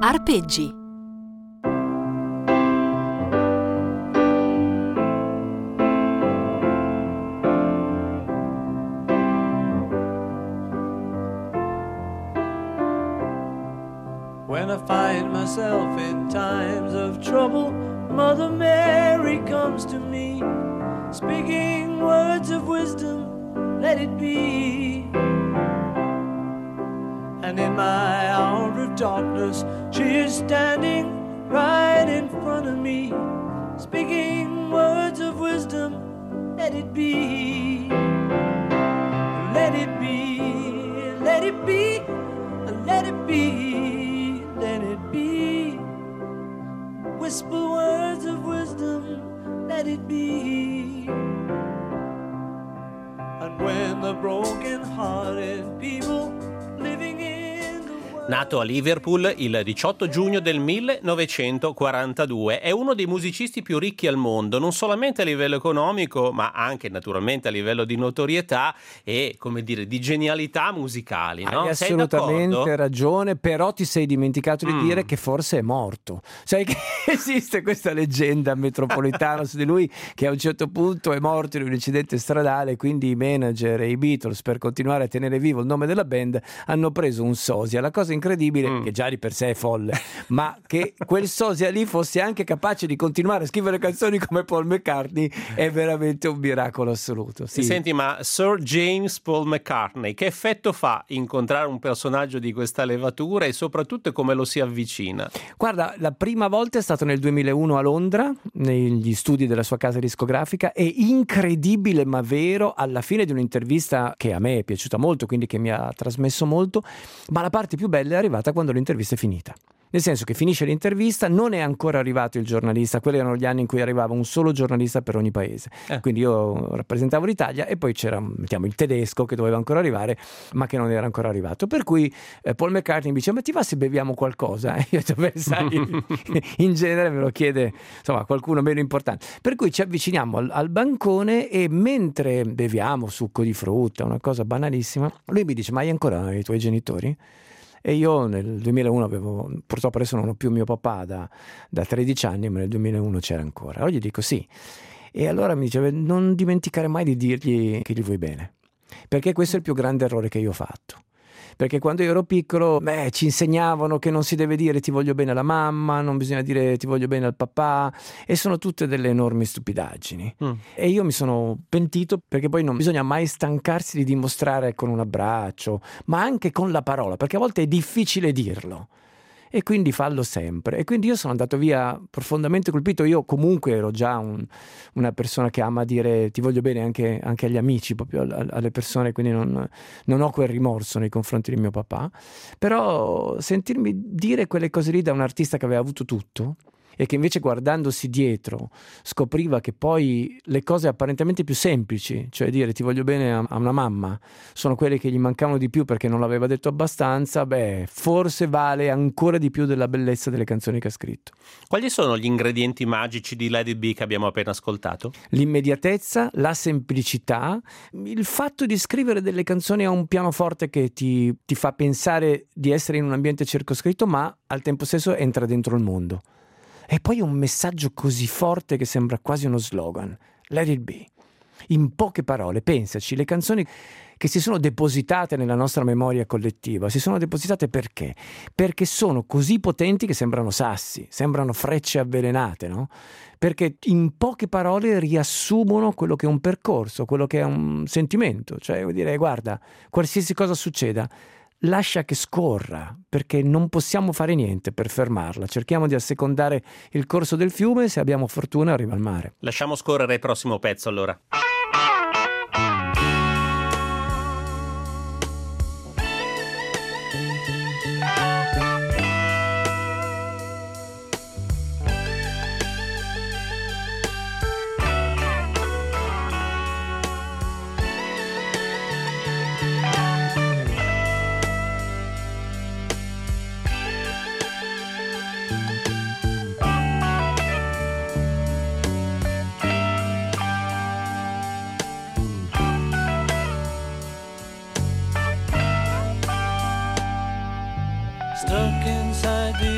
Arpeggi. When I find myself in times of trouble, Mother Mary comes to me, speaking words of wisdom, let it be. And in my hour of darkness, she is standing right in front of me, speaking words of wisdom, let it be. Let it be, let it be, let it be, let it be. Whisper words of wisdom, let it be. And when the broken-hearted people living in Nato a Liverpool il 18 giugno del 1942, è uno dei musicisti più ricchi al mondo, non solamente a livello economico, ma anche naturalmente a livello di notorietà e, come dire, di genialità musicali, no? Hai Sei assolutamente d'accordo? ragione, però ti sei dimenticato di dire che forse è morto. Sai che esiste questa leggenda metropolitana su di lui, che a un certo punto è morto in un incidente stradale, quindi i manager e i Beatles, per continuare a tenere vivo il nome della band, hanno preso un sosia. La cosa incredibile, che già di per sé è folle, ma che quel sosia lì fosse anche capace di continuare a scrivere canzoni come Paul McCartney è veramente un miracolo assoluto. Sì. Senti, ma Sir James Paul McCartney, che effetto fa incontrare un personaggio di questa levatura e soprattutto come lo si avvicina? Guarda, la prima volta è stato nel 2001 a Londra, negli studi della sua casa discografica, e incredibile ma vero, alla fine di un'intervista che a me è piaciuta molto, quindi che mi ha trasmesso molto, ma la parte più bella è arrivata quando l'intervista è finita. Nel senso che finisce l'intervista, non è ancora arrivato il giornalista, quelli erano gli anni in cui arrivava un solo giornalista per ogni paese. Quindi io rappresentavo l'Italia e poi c'era, mettiamo, il tedesco che doveva ancora arrivare, ma che non era ancora arrivato. Per cui Paul McCartney mi dice: ma ti va se beviamo qualcosa? Io ho detto: beh, sai, in genere me lo chiede, insomma, qualcuno meno importante. Per cui ci avviciniamo al bancone e mentre beviamo succo di frutta, una cosa banalissima, lui mi dice: ma hai ancora i tuoi genitori? E io nel 2001 avevo, purtroppo adesso non ho più mio papà da 13 anni, ma nel 2001 c'era ancora. Allora gli dico sì. E allora mi diceva: non dimenticare mai di dirgli che gli vuoi bene, perché questo è il più grande errore che io ho fatto. Perché quando io ero piccolo, ci insegnavano che non si deve dire ti voglio bene alla mamma, non bisogna dire ti voglio bene al papà, e sono tutte delle enormi stupidaggini. E io mi sono pentito, perché poi non bisogna mai stancarsi di dimostrare con un abbraccio, ma anche con la parola, perché a volte è difficile dirlo. E quindi fallo sempre. E quindi io sono andato via profondamente colpito. Io comunque ero già una persona che ama dire ti voglio bene anche agli amici, proprio alle persone, quindi non ho quel rimorso nei confronti di mio papà. Però sentirmi dire quelle cose lì da un artista che aveva avuto tutto e che invece, guardandosi dietro, scopriva che poi le cose apparentemente più semplici, cioè dire ti voglio bene a una mamma, sono quelle che gli mancavano di più perché non l'aveva detto abbastanza, forse vale ancora di più della bellezza delle canzoni che ha scritto. Quali sono gli ingredienti magici di Let It Be che abbiamo appena ascoltato? L'immediatezza, la semplicità, il fatto di scrivere delle canzoni a un pianoforte che ti fa pensare di essere in un ambiente circoscritto, ma al tempo stesso entra dentro il mondo. E poi un messaggio così forte che sembra quasi uno slogan. Let it be. In poche parole, pensaci, le canzoni che si sono depositate nella nostra memoria collettiva, si sono depositate perché? Perché sono così potenti che sembrano sassi, sembrano frecce avvelenate, no? Perché in poche parole riassumono quello che è un percorso, quello che è un sentimento. Cioè, vuol dire, guarda, qualsiasi cosa succeda, lascia che scorra, perché non possiamo fare niente per fermarla. Cerchiamo di assecondare il corso del fiume e se abbiamo fortuna arriva al mare. Lasciamo scorrere il prossimo pezzo allora.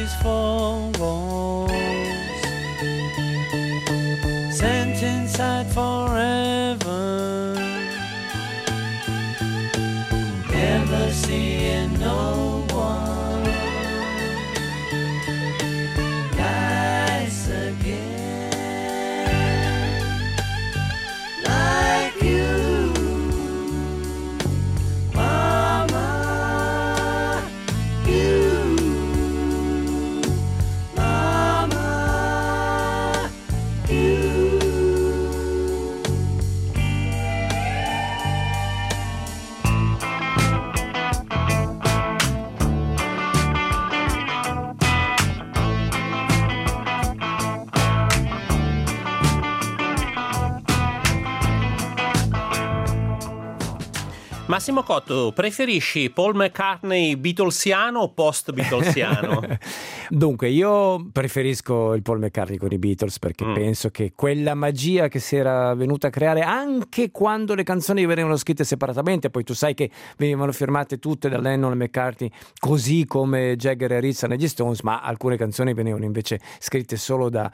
these four walls, sent inside forever, never seeing no one nice again like you, Mama, you, Mama, you. Massimo Cotto, preferisci Paul McCartney Beatlesiano o post-Beatlesiano? Dunque, io preferisco il Paul McCartney con i Beatles perché penso che quella magia che si era venuta a creare anche quando le canzoni venivano scritte separatamente, poi tu sai che venivano firmate tutte da Lennon e McCartney, così come Jagger e Rizza negli Stones, ma alcune canzoni venivano invece scritte solo da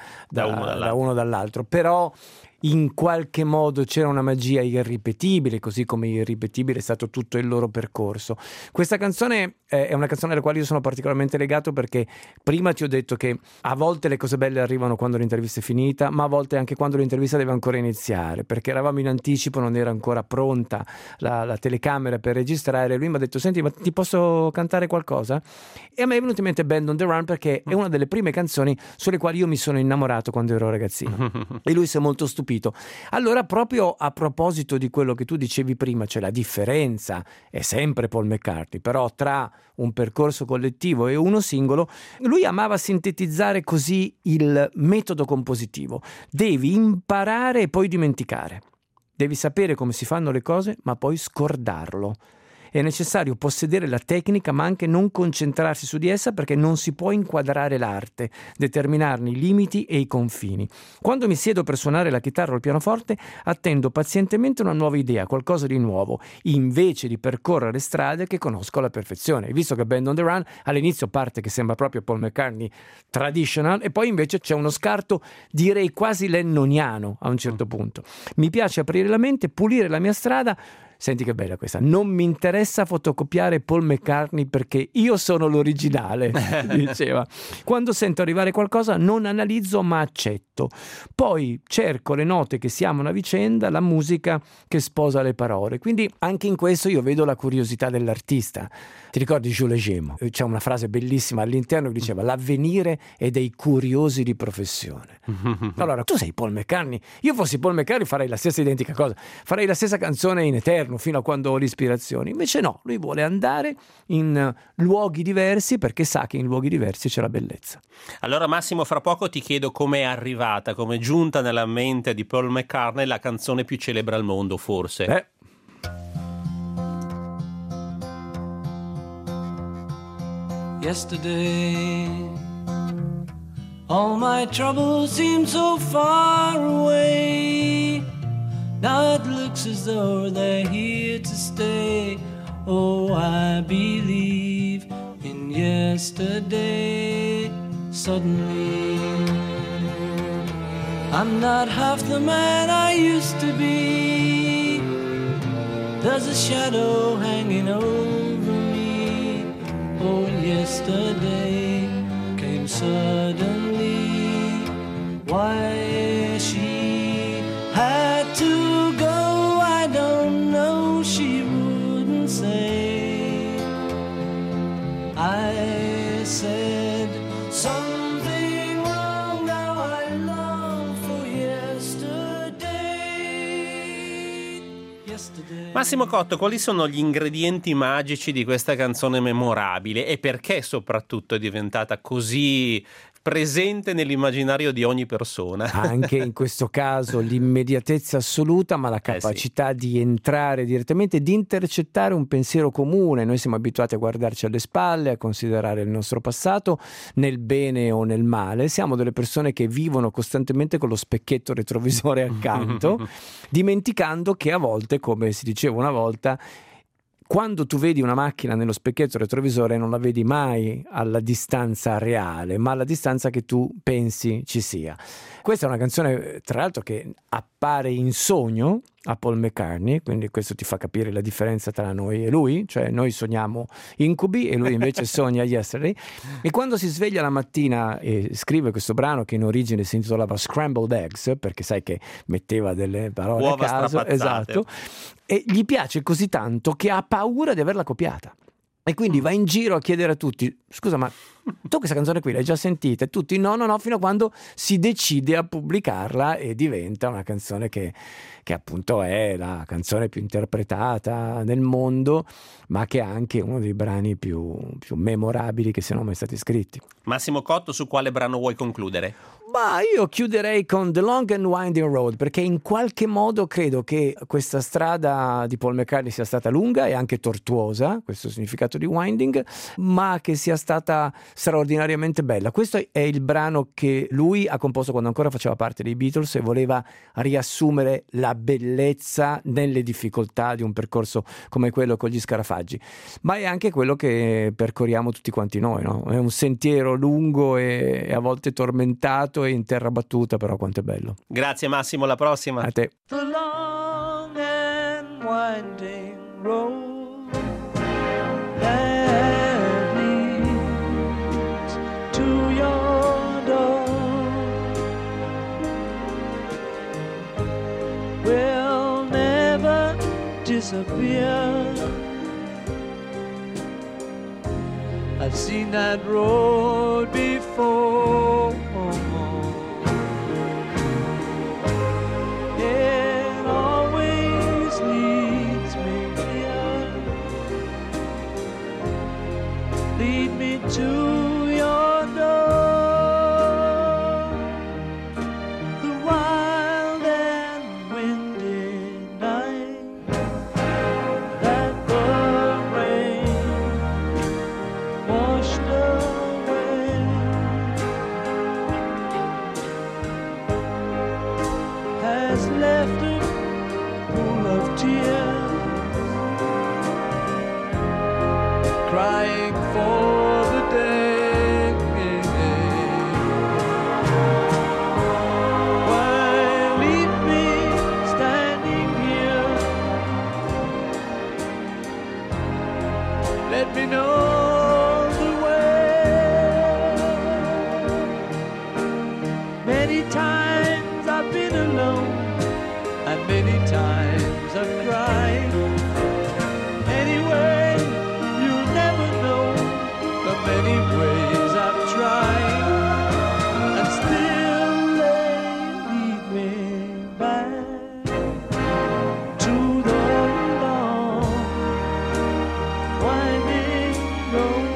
uno dall'altro. Però in qualche modo c'era una magia irripetibile, così come irripetibile è stato tutto il loro percorso. Questa canzone è una canzone alla quale io sono particolarmente legato perché prima ti ho detto che a volte le cose belle arrivano quando l'intervista è finita, ma a volte anche quando l'intervista deve ancora iniziare, perché eravamo in anticipo, non era ancora pronta la telecamera per registrare. Lui mi ha detto: senti, ma ti posso cantare qualcosa? E a me è venuto in mente Band on the Run perché è una delle prime canzoni sulle quali io mi sono innamorato quando ero ragazzino e lui si è molto stupito. Allora, proprio a proposito di quello che tu dicevi prima, cioè la differenza è sempre Paul McCartney, però tra un percorso collettivo e uno singolo, lui amava sintetizzare così il metodo compositivo: devi imparare e poi dimenticare, devi sapere come si fanno le cose ma poi scordarlo. È necessario possedere la tecnica ma anche non concentrarsi su di essa, perché non si può inquadrare l'arte, determinarne i limiti e i confini. Quando mi siedo per suonare la chitarra o il pianoforte attendo pazientemente una nuova idea, qualcosa di nuovo, invece di percorrere strade che conosco alla perfezione. Visto che Band on the Run all'inizio parte che sembra proprio Paul McCartney traditional e poi invece c'è uno scarto direi quasi lennoniano a un certo punto. Mi piace aprire la mente, pulire la mia strada. Senti che bella questa: non mi interessa fotocopiare Paul McCartney perché io sono l'originale, diceva. Quando sento arrivare qualcosa non analizzo ma accetto, poi cerco le note che si amano a vicenda, la musica che sposa le parole. Quindi anche in questo io vedo la curiosità dell'artista. Ti ricordi Jules Gemo? C'è una frase bellissima all'interno che diceva: l'avvenire è dei curiosi di professione. Allora, tu sei Paul McCartney, io fossi Paul McCartney farei la stessa identica cosa, farei la stessa canzone in eterno fino a quando ho l'ispirazione. Invece no, lui vuole andare in luoghi diversi perché sa che in luoghi diversi c'è la bellezza. Allora Massimo, fra poco ti chiedo come è arrivata, come è giunta nella mente di Paul McCartney la canzone più celebre al mondo, forse. Yesterday, all my troubles seem so far away. Now it looks as though they're here to stay. Oh, I believe in yesterday. Suddenly, I'm not half the man I used to be. There's a shadow hanging over me. Oh, yesterday came suddenly. Why she had to go, I don't know, she wouldn't say. I said something wrong, now I long for yesterday. Massimo Cotto, quali sono gli ingredienti magici di questa canzone memorabile e perché soprattutto è diventata così presente nell'immaginario di ogni persona? Anche in questo caso l'immediatezza assoluta, ma la capacità di entrare direttamente, di intercettare un pensiero comune. Noi siamo abituati a guardarci alle spalle, a considerare il nostro passato nel bene o nel male. Siamo delle persone che vivono costantemente con lo specchietto retrovisore accanto, dimenticando che a volte, come si diceva una volta, quando tu vedi una macchina nello specchietto retrovisore non la vedi mai alla distanza reale, ma alla distanza che tu pensi ci sia. Questa è una canzone, tra l'altro, che appare in sogno a Paul McCartney, quindi questo ti fa capire la differenza tra noi e lui, cioè noi sogniamo incubi e lui invece sogna Yesterday, e quando si sveglia la mattina e scrive questo brano che in origine si intitolava Scrambled Eggs, perché sai che metteva delle parole uova a caso, strapazzate. esatto, e gli piace così tanto che ha paura di averla copiata. E quindi va in giro a chiedere a tutti: scusa, ma tu questa canzone qui l'hai già sentita? E tutti no, fino a quando si decide a pubblicarla e diventa una canzone che appunto è la canzone più interpretata nel mondo, ma che è anche uno dei brani più memorabili che siano mai stati scritti. Massimo Cotto, su quale brano vuoi concludere? Ma io chiuderei con The Long and Winding Road, perché in qualche modo credo che questa strada di Paul McCartney sia stata lunga e anche tortuosa, questo significato di winding, ma che sia stata straordinariamente bella. Questo è il brano che lui ha composto quando ancora faceva parte dei Beatles e voleva riassumere la bellezza nelle difficoltà di un percorso come quello con gli Scarafaggi, ma è anche quello che percorriamo tutti quanti noi, no? È un sentiero lungo e a volte tormentato e in terra battuta, però quanto è bello. Grazie Massimo, alla prossima. A te. The long and winding road that leads to your door will never disappear. I've seen that road before. It always leads me here. Lead me to your door. The wild and windy night that the rain washed away has left a pool of tears, crying for the day why leave me standing here? Let me know the way. Many times I've been alone, and many times I've cried. Anyway, you'll never know the many ways I've tried, and still they lead me back to the long winding road.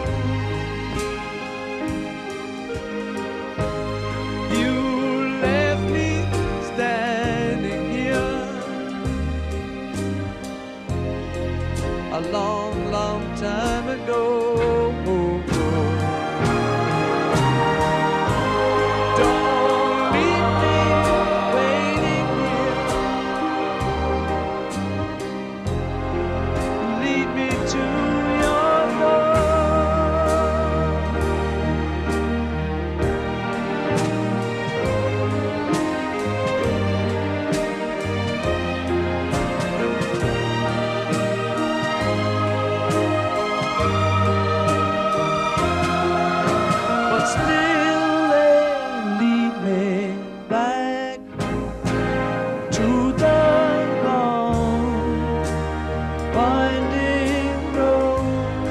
You left me standing here a long, long time ago. Don't leave me waiting here. Lead me to your door. But still they lead me back to the long winding road.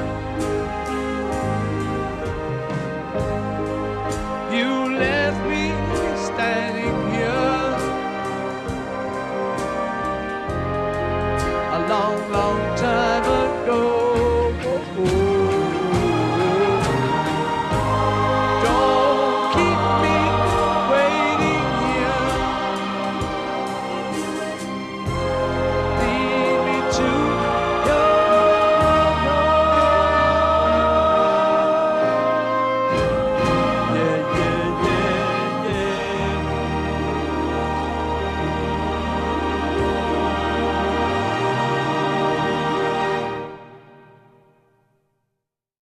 You left me standing here a long, long